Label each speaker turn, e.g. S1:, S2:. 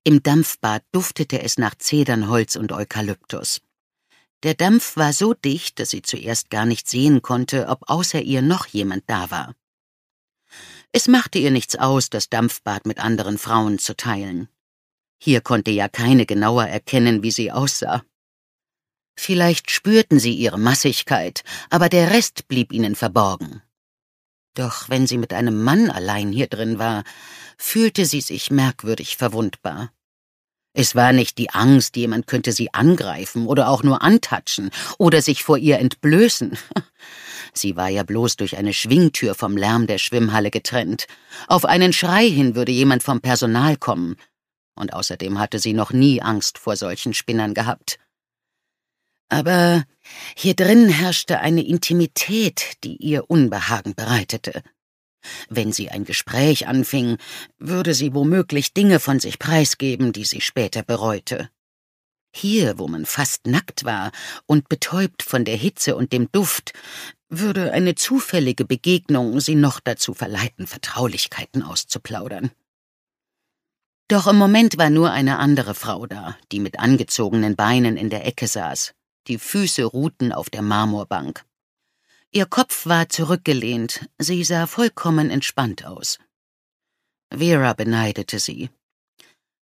S1: Im Dampfbad duftete es nach Zedernholz und Eukalyptus. Der Dampf war so dicht, dass sie zuerst gar nicht sehen konnte, ob außer ihr noch jemand da war. Es machte ihr nichts aus, das Dampfbad mit anderen Frauen zu teilen. Hier konnte ja keine genauer erkennen, wie sie aussah. Vielleicht spürten sie ihre Massigkeit, aber der Rest blieb ihnen verborgen. Doch wenn sie mit einem Mann allein hier drin war, fühlte sie sich merkwürdig verwundbar. Es war nicht die Angst, jemand könnte sie angreifen oder auch nur antatschen oder sich vor ihr entblößen. Sie war ja bloß durch eine Schwingtür vom Lärm der Schwimmhalle getrennt. Auf einen Schrei hin würde jemand vom Personal kommen. Und außerdem hatte sie noch nie Angst vor solchen Spinnern gehabt. Aber hier drin herrschte eine Intimität, die ihr Unbehagen bereitete. Wenn sie ein Gespräch anfing, würde sie womöglich Dinge von sich preisgeben, die sie später bereute. Hier, wo man fast nackt war und betäubt von der Hitze und dem Duft, würde eine zufällige Begegnung sie noch dazu verleiten, Vertraulichkeiten auszuplaudern. Doch im Moment war nur eine andere Frau da, die mit angezogenen Beinen in der Ecke saß. Die Füße ruhten auf der Marmorbank. Ihr Kopf war zurückgelehnt, sie sah vollkommen entspannt aus. Vera beneidete sie.